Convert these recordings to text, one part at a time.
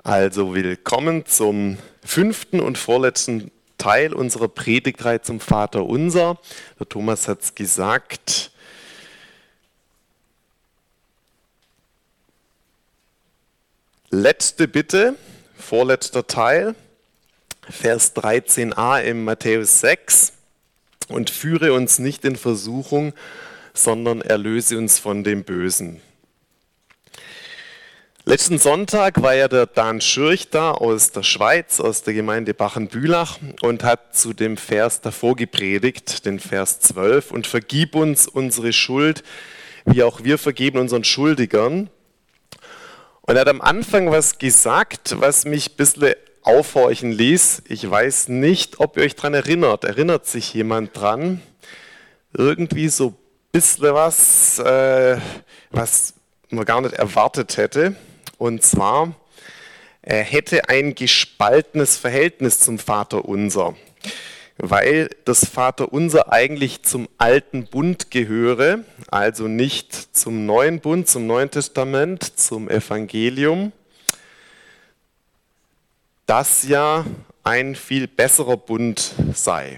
Also willkommen zum 5. und vorletzten Teil unserer Predigtreihe zum Vaterunser. Der Thomas hat es gesagt. Letzte Bitte, vorletzter Teil, Vers 13a im Matthäus 6. Und führe uns nicht in Versuchung, sondern erlöse uns von dem Bösen. Letzten Sonntag war ja der Dan Schürch da aus der Schweiz, aus der Gemeinde Bachenbülach und hat zu dem Vers davor gepredigt, den Vers 12. Und vergib uns unsere Schuld, wie auch wir vergeben unseren Schuldigern. Und er hat am Anfang was gesagt, was mich ein bisschen aufhorchen ließ. Ich weiß nicht, ob ihr euch daran erinnert. Erinnert sich jemand dran? Irgendwie so ein bisschen was, was man gar nicht erwartet hätte. Und zwar, er hätte ein gespaltenes Verhältnis zum Vaterunser, weil das Vaterunser eigentlich zum alten Bund gehöre, also nicht zum neuen Bund, zum Neuen Testament, zum Evangelium, das ja ein viel besserer Bund sei.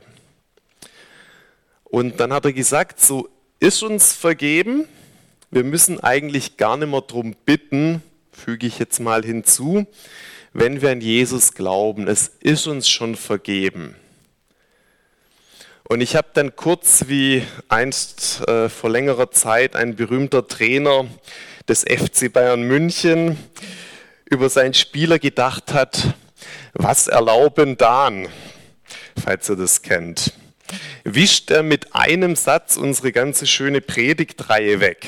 Und dann hat er gesagt, so ist uns vergeben, wir müssen eigentlich gar nicht mehr darum bitten, füge ich jetzt mal hinzu, wenn wir an Jesus glauben, es ist uns schon vergeben. Und ich habe dann kurz, wie einst vor längerer Zeit ein berühmter Trainer des FC Bayern München über seinen Spieler gedacht hat, was erlauben Dan, falls ihr das kennt. Wischt er mit einem Satz unsere ganze schöne Predigtreihe weg.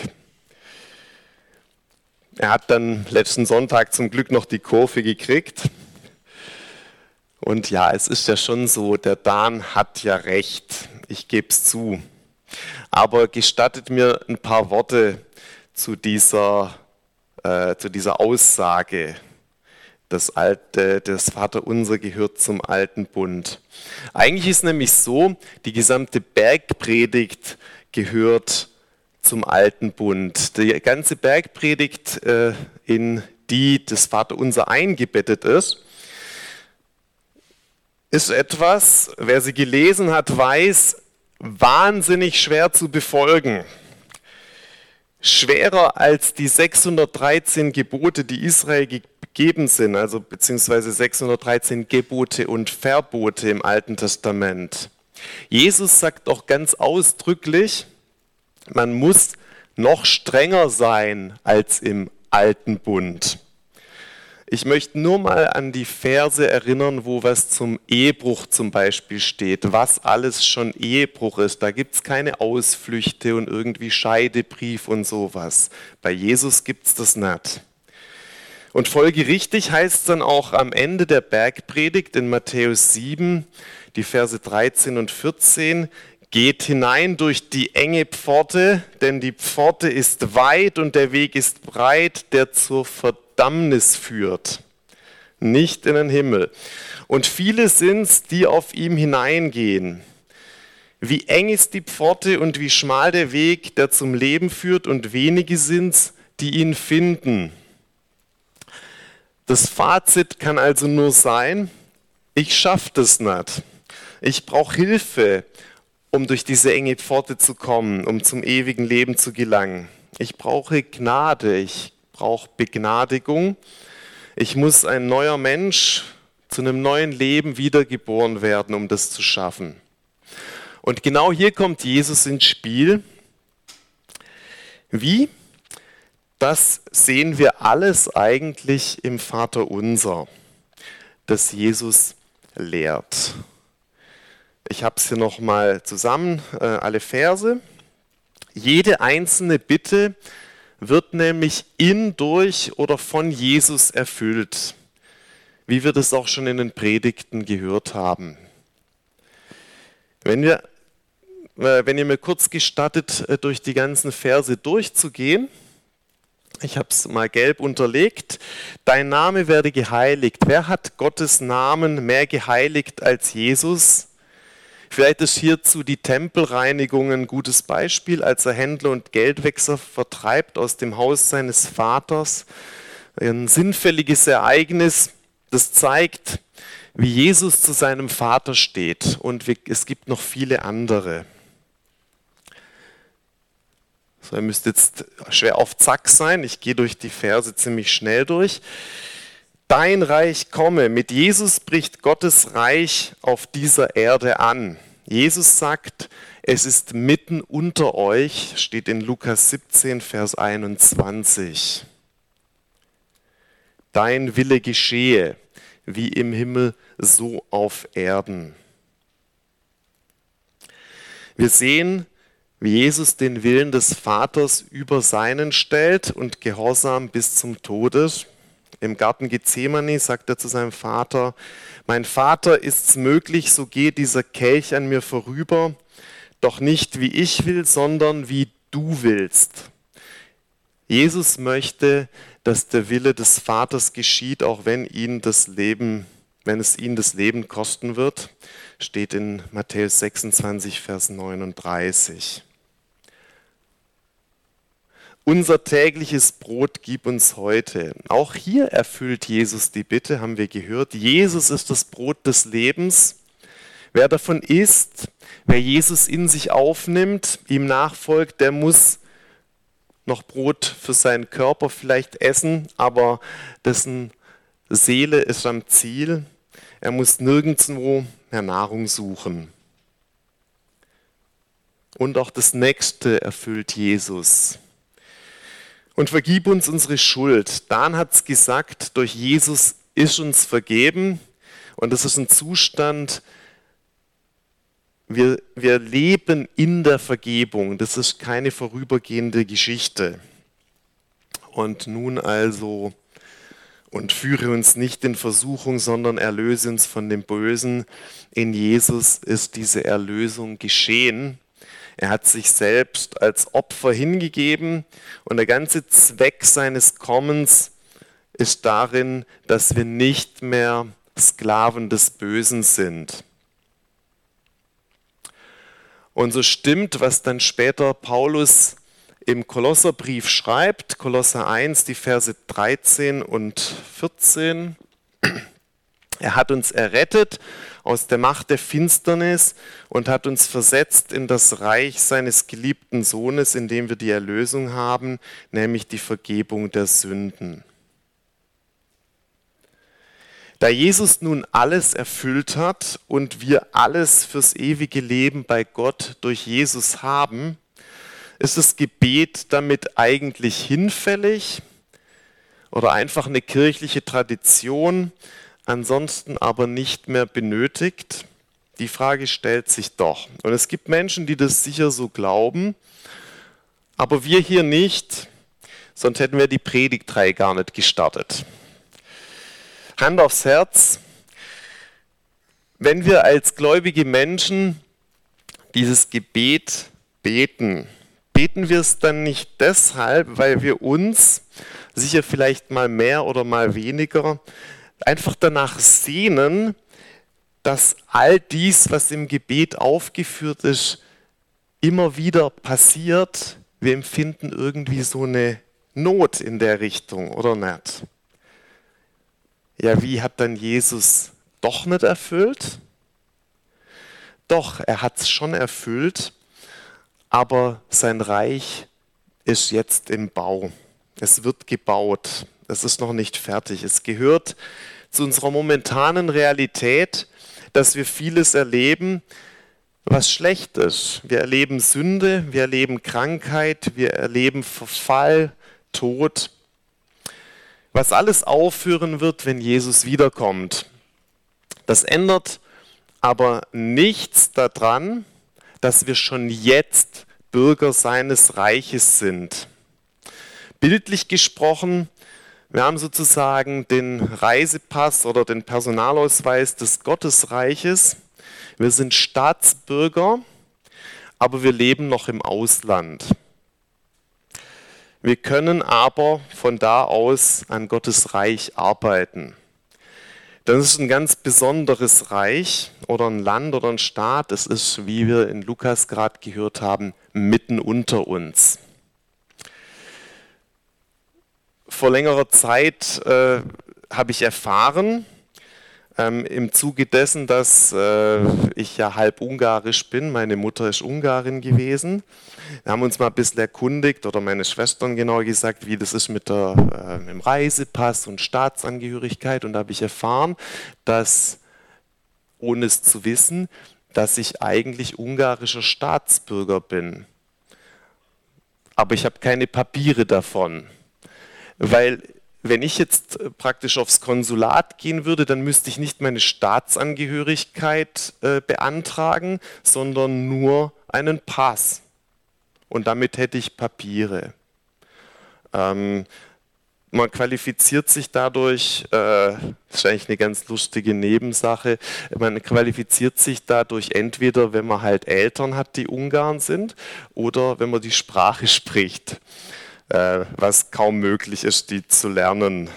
Er hat dann letzten Sonntag zum Glück noch die Kurve gekriegt. Und ja, es ist ja schon so, der Dan hat ja recht, ich gebe es zu. Aber gestattet mir ein paar Worte zu dieser Aussage. Das Vaterunser gehört zum alten Bund. Eigentlich ist nämlich so, die gesamte Bergpredigt gehört zum alten Bund. Die ganze Bergpredigt, in die das Vaterunser eingebettet ist etwas, wer sie gelesen hat, weiß, wahnsinnig schwer zu befolgen. Schwerer als die 613 Gebote, die Israel gegeben sind, also beziehungsweise 613 Gebote und Verbote im Alten Testament. Jesus sagt doch ganz ausdrücklich, man muss noch strenger sein als im alten Bund. Ich möchte nur mal an die Verse erinnern, wo was zum Ehebruch zum Beispiel steht, was alles schon Ehebruch ist. Da gibt es keine Ausflüchte und irgendwie Scheidebrief und sowas. Bei Jesus gibt es das nicht. Und folgerichtig heißt es dann auch am Ende der Bergpredigt in Matthäus 7, die Verse 13 und 14, geht hinein durch die enge Pforte, denn die Pforte ist weit und der Weg ist breit, der zur Verdammnis führt, nicht in den Himmel. Und viele sind's, die auf ihm hineingehen. Wie eng ist die Pforte und wie schmal der Weg, der zum Leben führt, und wenige sind's, die ihn finden. Das Fazit kann also nur sein, ich schaffe das nicht. Ich brauche Hilfe, um durch diese enge Pforte zu kommen, um zum ewigen Leben zu gelangen. Ich brauche Gnade, ich brauche Begnadigung. Ich muss ein neuer Mensch zu einem neuen Leben wiedergeboren werden, um das zu schaffen. Und genau hier kommt Jesus ins Spiel. Wie? Das sehen wir alles eigentlich im Vaterunser, das Jesus lehrt. Ich habe es hier nochmal zusammen, alle Verse. Jede einzelne Bitte wird nämlich in, durch oder von Jesus erfüllt, wie wir das auch schon in den Predigten gehört haben. Wenn ihr mir kurz gestattet, durch die ganzen Verse durchzugehen, ich habe es mal gelb unterlegt, dein Name werde geheiligt. Wer hat Gottes Namen mehr geheiligt als Jesus? Vielleicht ist hierzu die Tempelreinigung ein gutes Beispiel, als er Händler und Geldwechsler vertreibt aus dem Haus seines Vaters, ein sinnfälliges Ereignis, das zeigt, wie Jesus zu seinem Vater steht. Und es gibt noch viele andere. So, ihr müsst jetzt schwer auf Zack sein. Ich gehe durch die Verse ziemlich schnell durch. Dein Reich komme. Mit Jesus bricht Gottes Reich auf dieser Erde an. Jesus sagt, es ist mitten unter euch, steht in Lukas 17, Vers 21. Dein Wille geschehe, wie im Himmel, so auf Erden. Wir sehen, wie Jesus den Willen des Vaters über seinen stellt und gehorsam bis zum Tode. Im Garten Gethsemane sagt er zu seinem Vater, mein Vater, ist's möglich, so gehe dieser Kelch an mir vorüber, doch nicht wie ich will, sondern wie du willst. Jesus möchte, dass der Wille des Vaters geschieht, auch wenn es ihn das Leben kosten wird, steht in Matthäus 26, Vers 39. Unser tägliches Brot gib uns heute. Auch hier erfüllt Jesus die Bitte, haben wir gehört. Jesus ist das Brot des Lebens. Wer davon isst, wer Jesus in sich aufnimmt, ihm nachfolgt, der muss noch Brot für seinen Körper vielleicht essen, aber dessen Seele ist am Ziel. Er muss nirgendwo mehr Nahrung suchen. Und auch das Nächste erfüllt Jesus. Und vergib uns unsere Schuld. Dan hat es gesagt, durch Jesus ist uns vergeben. Und das ist ein Zustand, wir leben in der Vergebung. Das ist keine vorübergehende Geschichte. Und nun also, und führe uns nicht in Versuchung, sondern erlöse uns von dem Bösen. In Jesus ist diese Erlösung geschehen. Er hat sich selbst als Opfer hingegeben und der ganze Zweck seines Kommens ist darin, dass wir nicht mehr Sklaven des Bösen sind. Und so stimmt, was dann später Paulus im Kolosserbrief schreibt, Kolosser 1, die Verse 13 und 14. Er hat uns errettet aus der Macht der Finsternis und hat uns versetzt in das Reich seines geliebten Sohnes, in dem wir die Erlösung haben, nämlich die Vergebung der Sünden. Da Jesus nun alles erfüllt hat und wir alles fürs ewige Leben bei Gott durch Jesus haben, ist das Gebet damit eigentlich hinfällig oder einfach eine kirchliche Tradition, ansonsten aber nicht mehr benötigt? Die Frage stellt sich doch. Und es gibt Menschen, die das sicher so glauben, aber wir hier nicht, sonst hätten wir die Predigtreihe gar nicht gestartet. Hand aufs Herz, wenn wir als gläubige Menschen dieses Gebet beten, beten wir es dann nicht deshalb, weil wir uns, sicher vielleicht mal mehr oder mal weniger, einfach danach sehnen, dass all dies, was im Gebet aufgeführt ist, immer wieder passiert. Wir empfinden irgendwie so eine Not in der Richtung, oder nicht? Ja, wie hat dann Jesus doch nicht erfüllt? Doch, er hat es schon erfüllt, aber sein Reich ist jetzt im Bau. Es wird gebaut. Es ist noch nicht fertig. Es gehört zu unserer momentanen Realität, dass wir vieles erleben, was schlecht ist. Wir erleben Sünde, wir erleben Krankheit, wir erleben Verfall, Tod. Was alles aufhören wird, wenn Jesus wiederkommt. Das ändert aber nichts daran, dass wir schon jetzt Bürger seines Reiches sind. Bildlich gesprochen, wir haben sozusagen den Reisepass oder den Personalausweis des Gottesreiches. Wir sind Staatsbürger, aber wir leben noch im Ausland. Wir können aber von da aus an Gottes Reich arbeiten. Das ist ein ganz besonderes Reich oder ein Land oder ein Staat. Es ist, wie wir in Lukas gerade gehört haben, mitten unter uns. vor längerer Zeit habe ich erfahren, im Zuge dessen, dass ich ja halb ungarisch bin, meine Mutter ist Ungarin gewesen. Wir haben uns mal ein bisschen erkundigt, oder meine Schwestern genauer gesagt, wie das ist mit dem Reisepass und Staatsangehörigkeit. Und da habe ich erfahren, dass, ohne es zu wissen, dass ich eigentlich ungarischer Staatsbürger bin. Aber ich habe keine Papiere davon. Weil wenn ich jetzt praktisch aufs Konsulat gehen würde, dann müsste ich nicht meine Staatsangehörigkeit beantragen, sondern nur einen Pass. Und damit hätte ich Papiere. Man qualifiziert sich dadurch, das ist eigentlich eine ganz lustige Nebensache, man qualifiziert sich dadurch entweder, wenn man halt Eltern hat, die Ungarn sind, oder wenn man die Sprache spricht. Was kaum möglich ist, die zu lernen.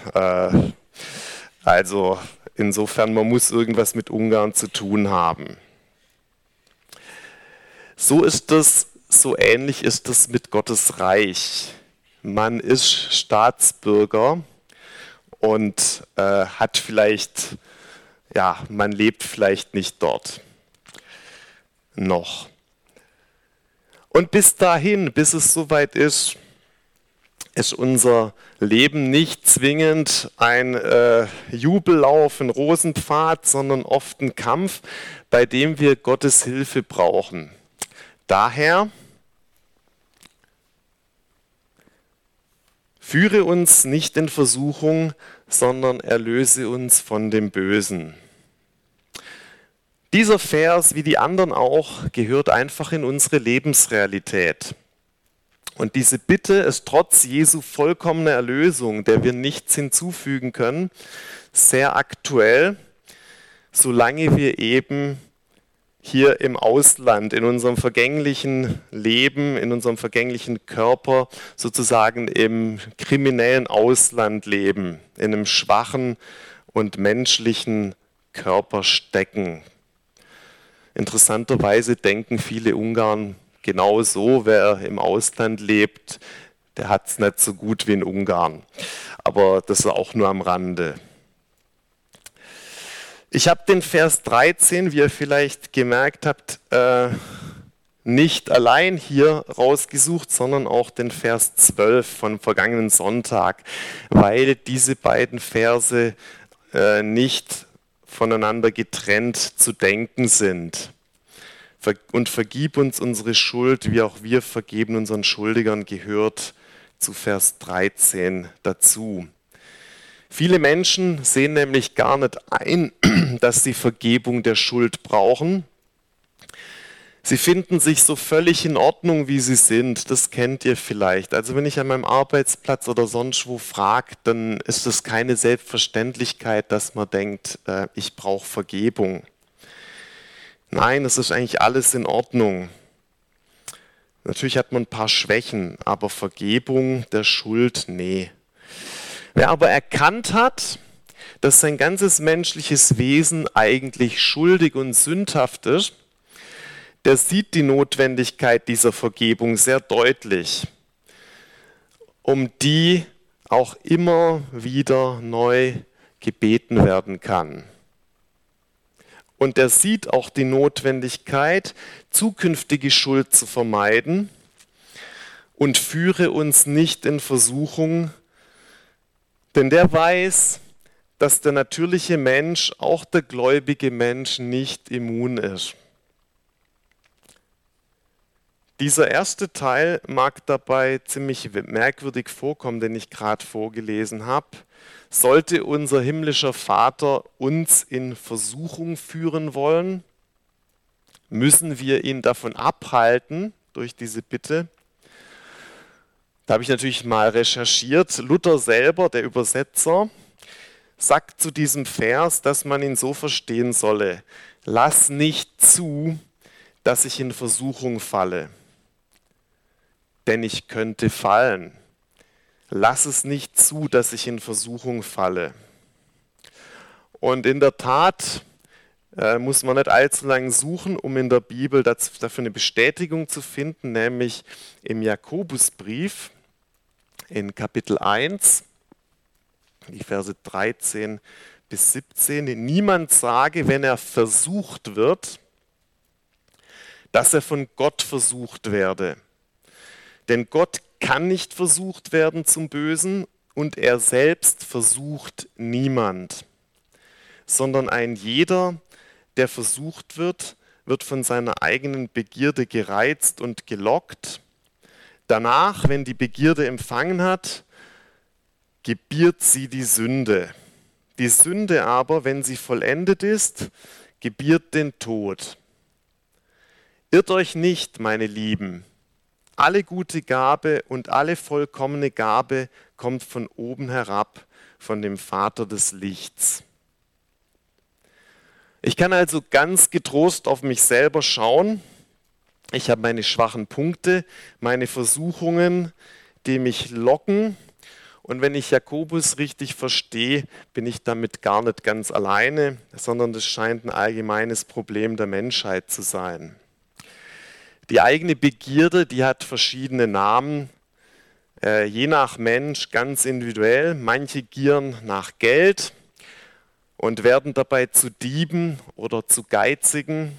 Also insofern, man muss irgendwas mit Ungarn zu tun haben. So ähnlich ist es mit Gottes Reich. Man ist Staatsbürger und hat vielleicht, ja, man lebt vielleicht nicht dort noch. Und bis dahin, bis es soweit ist unser Leben nicht zwingend ein Jubellauf, ein Rosenpfad, sondern oft ein Kampf, bei dem wir Gottes Hilfe brauchen. Daher führe uns nicht in Versuchung, sondern erlöse uns von dem Bösen. Dieser Vers, wie die anderen auch, gehört einfach in unsere Lebensrealität. Und diese Bitte ist trotz Jesu vollkommener Erlösung, der wir nichts hinzufügen können, sehr aktuell, solange wir eben hier im Ausland, in unserem vergänglichen Leben, in unserem vergänglichen Körper, sozusagen im kriminellen Ausland leben, in einem schwachen und menschlichen Körper stecken. Interessanterweise denken viele Ungarn genau so, wer im Ausland lebt, der hat es nicht so gut wie in Ungarn. Aber das ist auch nur am Rande. Ich habe den Vers 13, wie ihr vielleicht gemerkt habt, nicht allein hier rausgesucht, sondern auch den Vers 12 vom vergangenen Sonntag, weil diese beiden Verse nicht voneinander getrennt zu denken sind. Und vergib uns unsere Schuld, wie auch wir vergeben unseren Schuldigern, gehört zu Vers 13 dazu. Viele Menschen sehen nämlich gar nicht ein, dass sie Vergebung der Schuld brauchen. Sie finden sich so völlig in Ordnung, wie sie sind. Das kennt ihr vielleicht. Also wenn ich an meinem Arbeitsplatz oder sonst wo frage, dann ist es keine Selbstverständlichkeit, dass man denkt, ich brauche Vergebung. Nein, es ist eigentlich alles in Ordnung. Natürlich hat man ein paar Schwächen, aber Vergebung der Schuld, nee. Wer aber erkannt hat, dass sein ganzes menschliches Wesen eigentlich schuldig und sündhaft ist, der sieht die Notwendigkeit dieser Vergebung sehr deutlich, um die auch immer wieder neu gebeten werden kann. Und er sieht auch die Notwendigkeit, zukünftige Schuld zu vermeiden und führe uns nicht in Versuchung, denn der weiß, dass der natürliche Mensch, auch der gläubige Mensch, nicht immun ist. Dieser erste Teil mag dabei ziemlich merkwürdig vorkommen, den ich gerade vorgelesen habe. Sollte unser himmlischer Vater uns in Versuchung führen wollen, müssen wir ihn davon abhalten, durch diese Bitte. Da habe ich natürlich mal recherchiert. Luther selber, der Übersetzer, sagt zu diesem Vers, dass man ihn so verstehen solle: Lass nicht zu, dass ich in Versuchung falle, denn ich könnte fallen. Lass es nicht zu, dass ich in Versuchung falle. Und in der Tat muss man nicht allzu lange suchen, um in der Bibel dafür eine Bestätigung zu finden, nämlich im Jakobusbrief in Kapitel 1. die Verse 13 bis 17. Niemand sage, wenn er versucht wird, dass er von Gott versucht werde. Denn Gott kann nicht versucht werden zum Bösen und er selbst versucht niemand, sondern ein jeder, der versucht wird, wird von seiner eigenen Begierde gereizt und gelockt. Danach, wenn die Begierde empfangen hat, gebiert sie die Sünde. Die Sünde aber, wenn sie vollendet ist, gebiert den Tod. Irrt euch nicht, meine Lieben. Alle gute Gabe und alle vollkommene Gabe kommt von oben herab, von dem Vater des Lichts. Ich kann also ganz getrost auf mich selber schauen. Ich habe meine schwachen Punkte, meine Versuchungen, die mich locken. Und wenn ich Jakobus richtig verstehe, bin ich damit gar nicht ganz alleine, sondern das scheint ein allgemeines Problem der Menschheit zu sein. Die eigene Begierde, die hat verschiedene Namen, je nach Mensch ganz individuell. Manche gieren nach Geld und werden dabei zu Dieben oder zu Geizigen.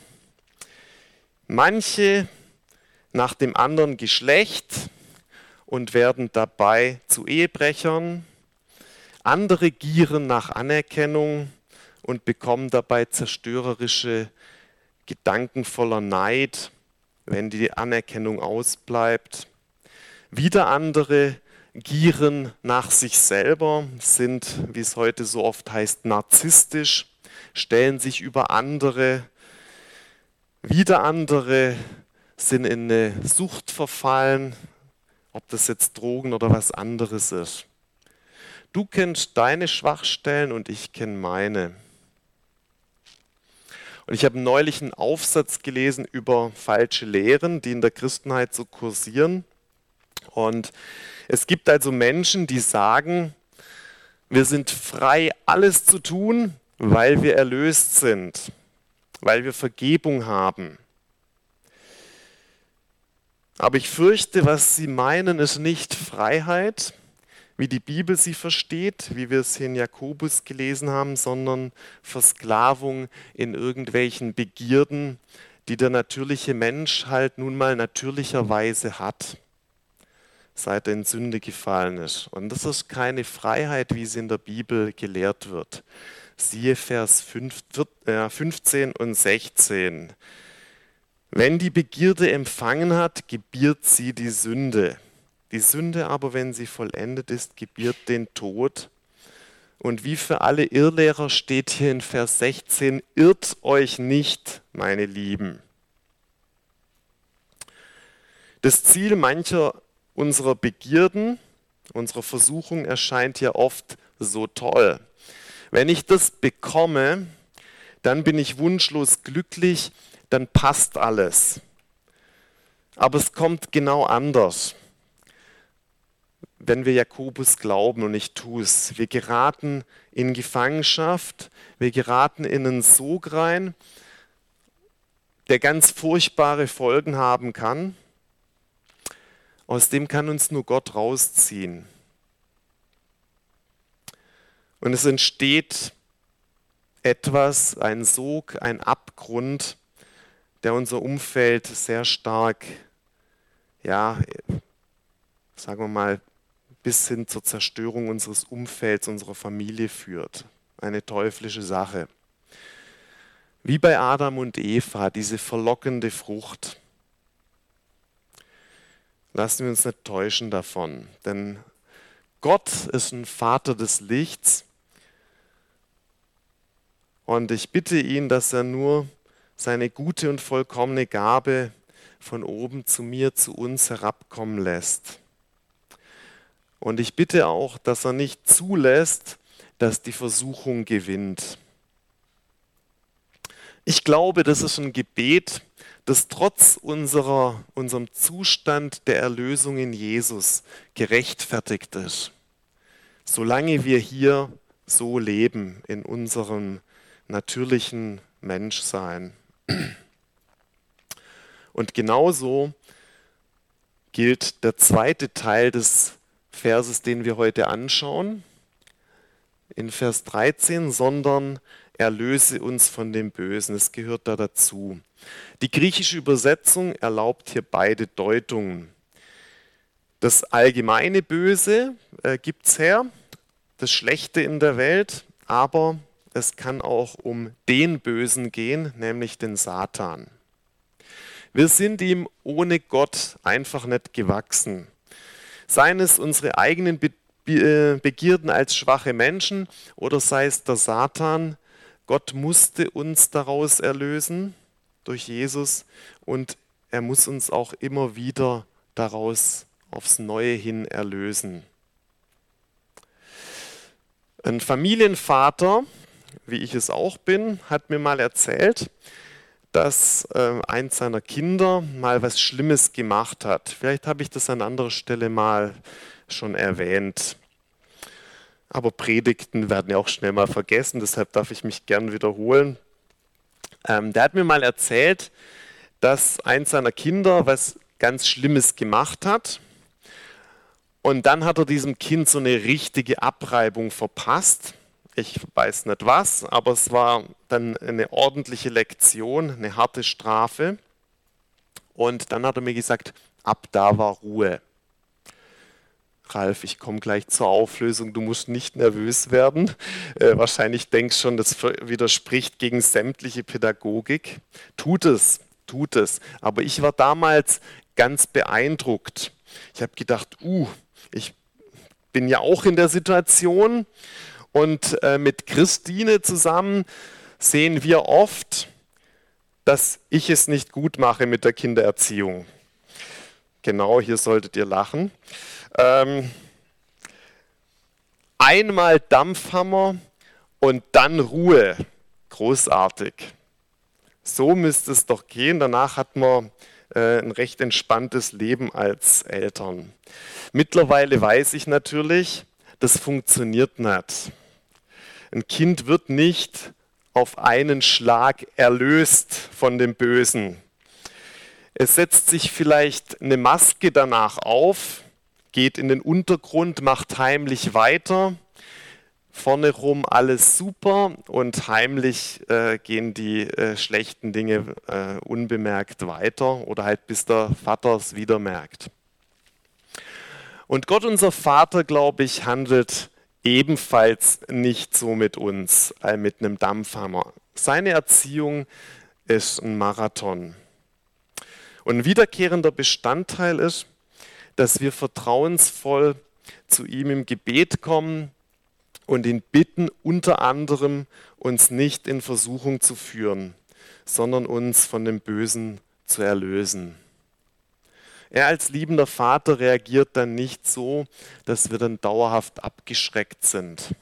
Manche nach dem anderen Geschlecht und werden dabei zu Ehebrechern. Andere gieren nach Anerkennung und bekommen dabei zerstörerische Gedanken voller Neid, wenn die Anerkennung ausbleibt. Wieder andere gieren nach sich selber, sind, wie es heute so oft heißt, narzisstisch, stellen sich über andere. Wieder andere sind in eine Sucht verfallen, ob das jetzt Drogen oder was anderes ist. Du kennst deine Schwachstellen und ich kenne meine. Und ich habe neulich einen Aufsatz gelesen über falsche Lehren, die in der Christenheit so kursieren. Und es gibt also Menschen, die sagen, wir sind frei, alles zu tun, weil wir erlöst sind, weil wir Vergebung haben. Aber ich fürchte, was sie meinen, ist nicht Freiheit, wie die Bibel sie versteht, wie wir es hier in Jakobus gelesen haben, sondern Versklavung in irgendwelchen Begierden, die der natürliche Mensch halt nun mal natürlicherweise hat, seit er in Sünde gefallen ist. Und das ist keine Freiheit, wie sie in der Bibel gelehrt wird. Siehe Vers 15 und 16. Wenn die Begierde empfangen hat, gebiert sie die Sünde. Die Sünde aber, wenn sie vollendet ist, gebiert den Tod. Und wie für alle Irrlehrer steht hier in Vers 16, irrt euch nicht, meine Lieben. Das Ziel mancher unserer Begierden, unserer Versuchung erscheint ja oft so toll. Wenn ich das bekomme, dann bin ich wunschlos glücklich, dann passt alles. Aber es kommt genau anders, wenn wir Jakobus glauben und ich tue es. Wir geraten in Gefangenschaft, wir geraten in einen Sog rein, der ganz furchtbare Folgen haben kann. Aus dem kann uns nur Gott rausziehen. Und es entsteht etwas, ein Sog, ein Abgrund, der unser Umfeld sehr stark, ja, sagen wir mal, bis hin zur Zerstörung unseres Umfelds, unserer Familie führt. Eine teuflische Sache. Wie bei Adam und Eva, diese verlockende Frucht. Lassen wir uns nicht täuschen davon, denn Gott ist ein Vater des Lichts und ich bitte ihn, dass er nur seine gute und vollkommene Gabe von oben zu mir, zu uns herabkommen lässt. Und ich bitte auch, dass er nicht zulässt, dass die Versuchung gewinnt. Ich glaube, das ist ein Gebet, das trotz unserem Zustand der Erlösung in Jesus gerechtfertigt ist. Solange wir hier so leben, in unserem natürlichen Menschsein. Und genauso gilt der zweite Teil des Verses, den wir heute anschauen. in Vers 13, sondern erlöse uns von dem Bösen. Es gehört da dazu. Die griechische Übersetzung erlaubt hier beide Deutungen. Das allgemeine Böse gibt es her, das Schlechte in der Welt, aber es kann auch um den Bösen gehen, nämlich den Satan. Wir sind ihm ohne Gott einfach nicht gewachsen. Seien es unsere eigenen Begierden als schwache Menschen oder sei es der Satan, Gott musste uns daraus erlösen durch Jesus und er muss uns auch immer wieder daraus aufs Neue hin erlösen. Ein Familienvater, wie ich es auch bin, hat mir mal erzählt, dass eins seiner Kinder mal was Schlimmes gemacht hat. Vielleicht habe ich das an anderer Stelle mal schon erwähnt. Aber Predigten werden ja auch schnell mal vergessen, deshalb darf ich mich gern wiederholen. Der hat mir mal erzählt, dass eins seiner Kinder was ganz Schlimmes gemacht hat. Und dann hat er diesem Kind so eine richtige Abreibung verpasst. Ich weiß nicht was, aber es war dann eine ordentliche Lektion, eine harte Strafe. Und dann hat er mir gesagt, ab da war Ruhe. Ralf, ich komme gleich zur Auflösung, du musst nicht nervös werden. Wahrscheinlich denkst schon, das widerspricht gegen sämtliche Pädagogik. Tut es. Aber ich war damals ganz beeindruckt. Ich habe gedacht, ich bin ja auch in der Situation und mit Christine zusammen sehen wir oft, dass ich es nicht gut mache mit der Kindererziehung. Genau, hier solltet ihr lachen. Einmal Dampfhammer und dann Ruhe. Großartig. So müsste es doch gehen. Danach hat man ein recht entspanntes Leben als Eltern. Mittlerweile weiß ich natürlich, das funktioniert nicht. Ein Kind wird nicht auf einen Schlag erlöst von dem Bösen. Es setzt sich vielleicht eine Maske danach auf, geht in den Untergrund, macht heimlich weiter. Vorne rum alles super und heimlich gehen die schlechten Dinge unbemerkt weiter oder halt bis der Vater es wieder merkt. Und Gott, unser Vater, glaube ich, handelt ebenfalls nicht so mit uns, mit einem Dampfhammer. Seine Erziehung ist ein Marathon. Und ein wiederkehrender Bestandteil ist, dass wir vertrauensvoll zu ihm im Gebet kommen und ihn bitten, unter anderem uns nicht in Versuchung zu führen, sondern uns von dem Bösen zu erlösen. Er als liebender Vater reagiert dann nicht so, dass wir dann dauerhaft abgeschreckt sind.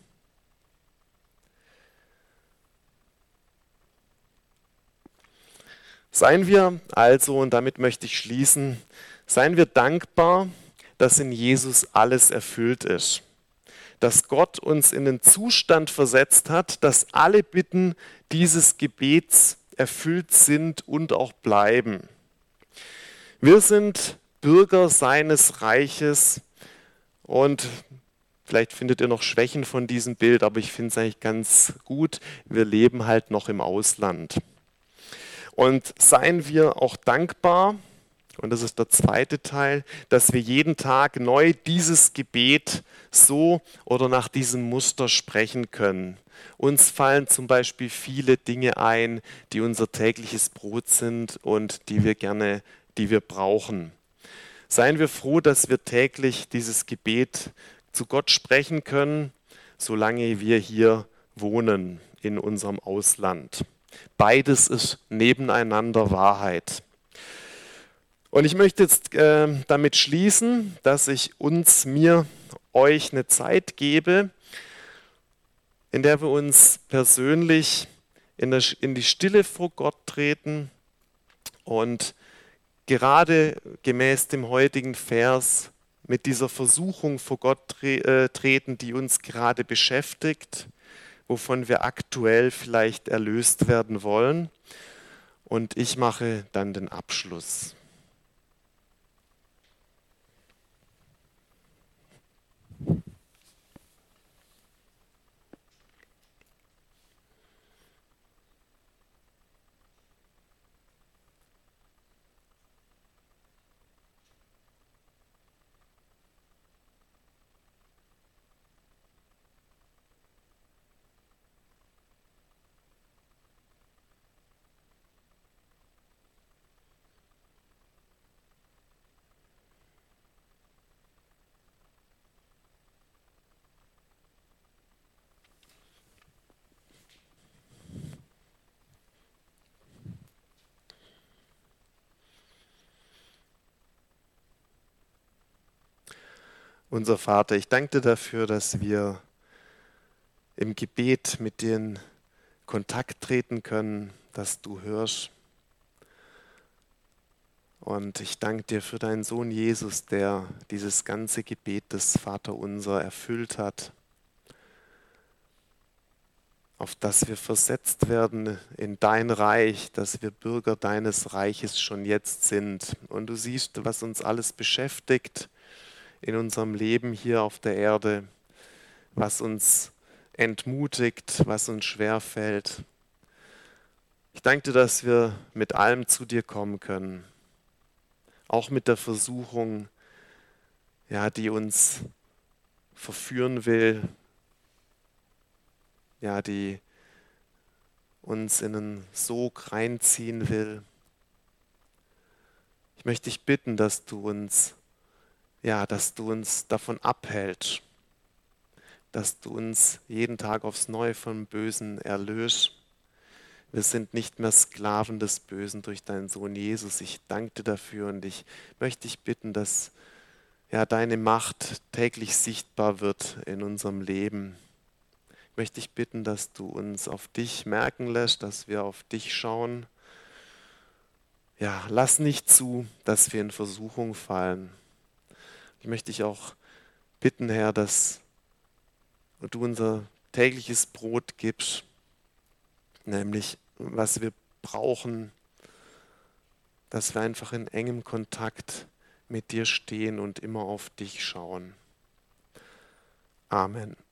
Seien wir also, und damit möchte ich schließen, seien wir dankbar, dass in Jesus alles erfüllt ist. Dass Gott uns in den Zustand versetzt hat, dass alle Bitten dieses Gebets erfüllt sind und auch bleiben. Wir sind Bürger seines Reiches und vielleicht findet ihr noch Schwächen von diesem Bild, aber ich finde es eigentlich ganz gut. Wir leben halt noch im Ausland. Und seien wir auch dankbar, und das ist der zweite Teil, dass wir jeden Tag neu dieses Gebet so oder nach diesem Muster sprechen können. Uns fallen zum Beispiel viele Dinge ein, die unser tägliches Brot sind und die wir brauchen. Seien wir froh, dass wir täglich dieses Gebet zu Gott sprechen können, solange wir hier wohnen in unserem Ausland. Beides ist nebeneinander Wahrheit. Und ich möchte jetzt damit schließen, dass ich euch eine Zeit gebe, in der wir uns persönlich in die Stille vor Gott treten und gerade gemäß dem heutigen Vers mit dieser Versuchung vor Gott treten, die uns gerade beschäftigt, wovon wir aktuell vielleicht erlöst werden wollen. Und ich mache dann den Abschluss. Unser Vater, ich danke dir dafür, dass wir im Gebet mit dir in Kontakt treten können, dass du hörst. Und ich danke dir für deinen Sohn Jesus, der dieses ganze Gebet des Vaterunser erfüllt hat, auf das wir versetzt werden in dein Reich, dass wir Bürger deines Reiches schon jetzt sind. Und du siehst, was uns alles beschäftigt in unserem Leben hier auf der Erde, was uns entmutigt, was uns schwerfällt. Ich danke dir, dass wir mit allem zu dir kommen können, auch mit der Versuchung, ja, die uns verführen will, ja, die uns in einen Sog reinziehen will. Ich möchte dich bitten, dass du uns davon abhältst, dass du uns jeden Tag aufs Neue vom Bösen erlöst. Wir sind nicht mehr Sklaven des Bösen durch deinen Sohn Jesus. Ich danke dir dafür und ich möchte dich bitten, dass ja, deine Macht täglich sichtbar wird in unserem Leben. Ich möchte dich bitten, dass du uns auf dich merken lässt, dass wir auf dich schauen. Ja, lass nicht zu, dass wir in Versuchung fallen. Ich möchte dich auch bitten, Herr, dass du unser tägliches Brot gibst, nämlich was wir brauchen, dass wir einfach in engem Kontakt mit dir stehen und immer auf dich schauen. Amen.